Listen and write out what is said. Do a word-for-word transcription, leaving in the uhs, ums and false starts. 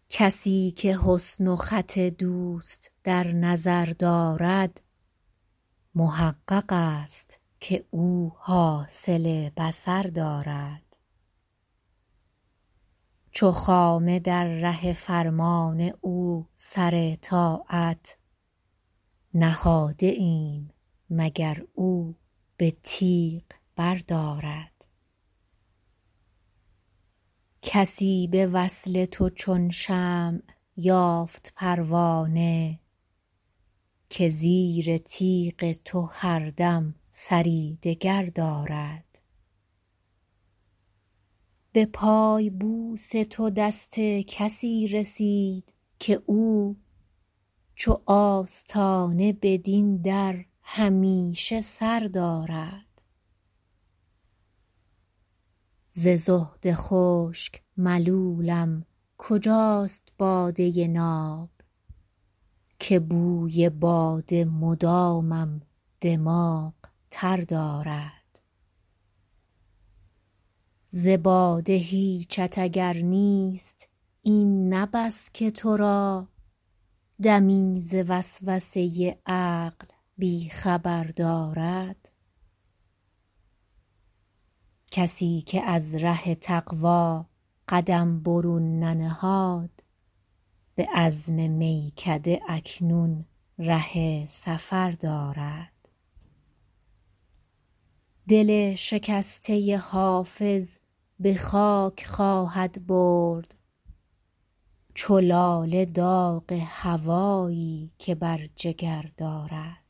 کسی که حسن و خط دوست در نظر دارد محقق است که او حاصل بصر دارد. چو خامه در ره فرمان او سر طاعت نهاده ایم مگر او به تیغ بردارد. کسی به وصل تو چون شمع یافت پروانه که زیر تیغ تو هر دم سری دگر دارد. به پای بوس تو دست کسی رسید که او چو آستانه بدین در همیشه سر دارد. ز زهد خشک ملولم کجاست باده ناب که بوی باده مدامم دماغ تر دارد. ز باده هیچت اگر نیست این نه بس که تو را دمی ز وسوسه عقل بی خبر دارد. کسی که از ره تقوی قدم برون ننهاد به عزم میکده اکنون ره سفر دارد. دل شکسته حافظ به خاک خواهد برد چو لاله داغ هوایی که بر جگر دارد.